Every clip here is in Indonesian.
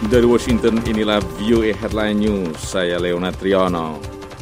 Dari Washington, inilah VOA Headline News, saya Leonard Triono.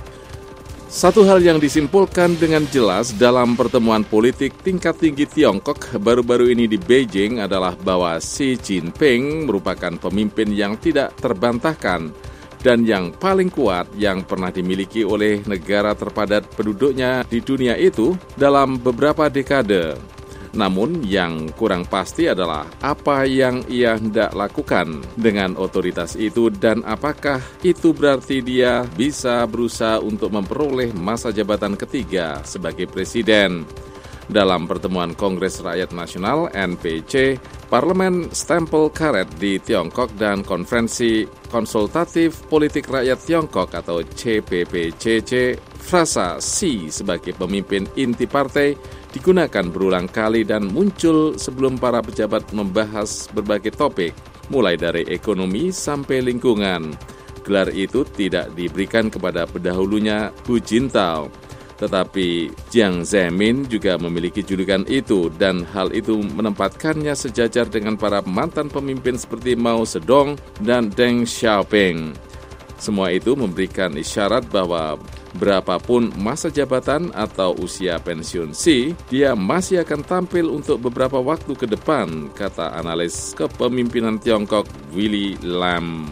Satu hal yang disimpulkan dengan jelas dalam pertemuan politik tingkat tinggi Tiongkok baru-baru ini di Beijing adalah bahwa Xi Jinping merupakan pemimpin yang tidak terbantahkan dan yang paling kuat yang pernah dimiliki oleh negara terpadat penduduknya di dunia itu dalam beberapa dekade. Namun yang kurang pasti adalah apa yang ia hendak lakukan dengan otoritas itu dan apakah itu berarti dia bisa berusaha untuk memperoleh masa jabatan ketiga sebagai presiden. Dalam pertemuan Kongres Rakyat Nasional (NPC), Parlemen Stempel Karet di Tiongkok dan Konferensi Konsultatif Politik Rakyat Tiongkok atau CPPCC, frasa Xi sebagai pemimpin inti partai digunakan berulang kali dan muncul sebelum para pejabat membahas berbagai topik, mulai dari ekonomi sampai lingkungan. Gelar itu tidak diberikan kepada pendahulunya Hu Jintao, tetapi Jiang Zemin juga memiliki julukan itu dan hal itu menempatkannya sejajar dengan para mantan pemimpin seperti Mao Zedong dan Deng Xiaoping. Semua itu memberikan isyarat bahwa berapapun masa jabatan atau usia pensiun Xi, dia masih akan tampil untuk beberapa waktu ke depan, kata analis kepemimpinan Tiongkok Willy Lam.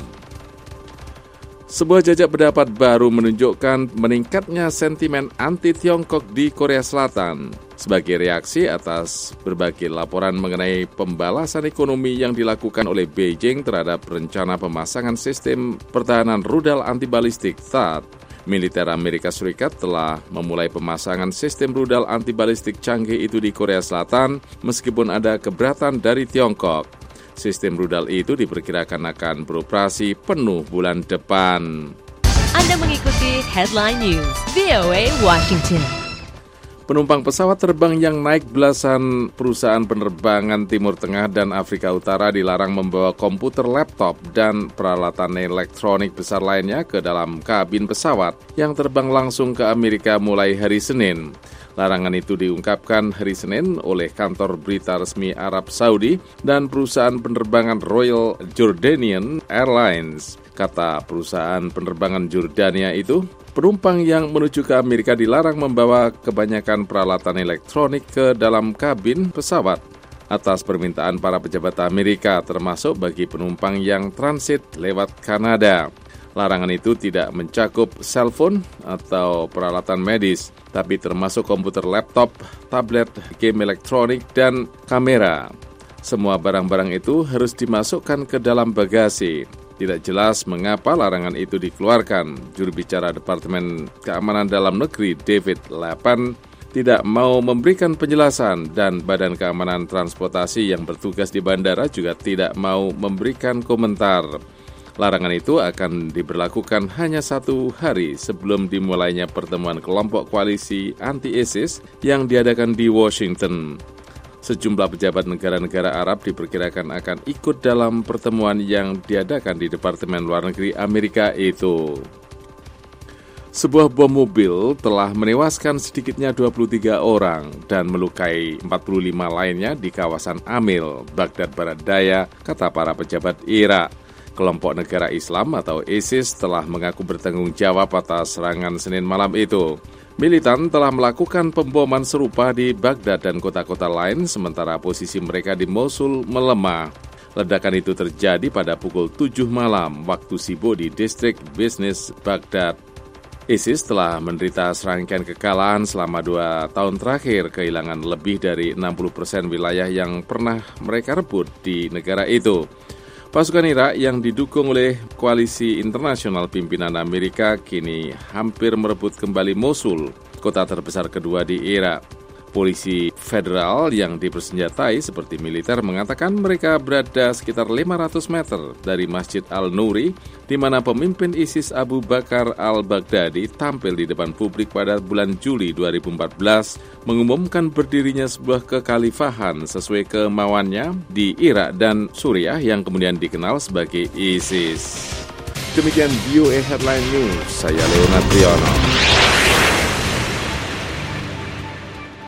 Sebuah jajak pendapat baru menunjukkan meningkatnya sentimen anti-Tiongkok di Korea Selatan sebagai reaksi atas berbagai laporan mengenai pembalasan ekonomi yang dilakukan oleh Beijing terhadap rencana pemasangan sistem pertahanan rudal antibalistik THAAD. Militer Amerika Serikat telah memulai pemasangan sistem rudal antibalistik canggih itu di Korea Selatan meskipun ada keberatan dari Tiongkok. Sistem rudal itu diperkirakan akan beroperasi penuh bulan depan. Anda mengikuti Headline News, VOA Washington. Penumpang pesawat terbang yang naik belasan perusahaan penerbangan Timur Tengah dan Afrika Utara dilarang membawa komputer, laptop, dan peralatan elektronik besar lainnya ke dalam kabin pesawat yang terbang langsung ke Amerika mulai hari Senin. Larangan itu diungkapkan hari Senin oleh kantor berita resmi Arab Saudi dan perusahaan penerbangan Royal Jordanian Airlines. Kata perusahaan penerbangan Jordania itu, penumpang yang menuju ke Amerika dilarang membawa kebanyakan peralatan elektronik ke dalam kabin pesawat atas permintaan para pejabat Amerika, termasuk bagi penumpang yang transit lewat Kanada. Larangan itu tidak mencakup selfon atau peralatan medis, tapi termasuk komputer, laptop, tablet, game elektronik, dan kamera. Semua barang-barang itu harus dimasukkan ke dalam bagasi. Tidak jelas mengapa larangan itu dikeluarkan. Juru bicara Departemen Keamanan Dalam Negeri David Lapan tidak mau memberikan penjelasan dan Badan Keamanan Transportasi yang bertugas di bandara juga tidak mau memberikan komentar. Larangan itu akan diberlakukan hanya 1 hari sebelum dimulainya pertemuan kelompok koalisi anti-ISIS yang diadakan di Washington. Sejumlah pejabat negara-negara Arab diperkirakan akan ikut dalam pertemuan yang diadakan di Departemen Luar Negeri Amerika itu. Sebuah bom mobil telah menewaskan sedikitnya 23 orang dan melukai 45 lainnya di kawasan Amil, Baghdad Barat Daya, kata para pejabat Irak. Kelompok negara Islam atau ISIS telah mengaku bertanggung jawab atas serangan Senin malam itu. Militan telah melakukan pemboman serupa di Baghdad dan kota-kota lain, sementara posisi mereka di Mosul melemah. Ledakan itu terjadi pada pukul 7 malam waktu Sibo di distrik bisnis Baghdad. ISIS telah menderita serangkaian kekalahan selama 2 tahun terakhir, kehilangan lebih dari 60% wilayah yang pernah mereka rebut di negara itu. Pasukan Irak yang didukung oleh koalisi internasional pimpinan Amerika kini hampir merebut kembali Mosul, kota terbesar kedua di Irak. Polisi federal yang dipersenjatai seperti militer mengatakan mereka berada sekitar 500 meter dari Masjid Al-Nuri, di mana pemimpin ISIS Abu Bakar al-Baghdadi tampil di depan publik pada bulan Juli 2014, mengumumkan berdirinya sebuah kekhalifahan sesuai kemauannya di Irak dan Suriah yang kemudian dikenal sebagai ISIS. Demikian VOA Headline News, saya Leonard Triono.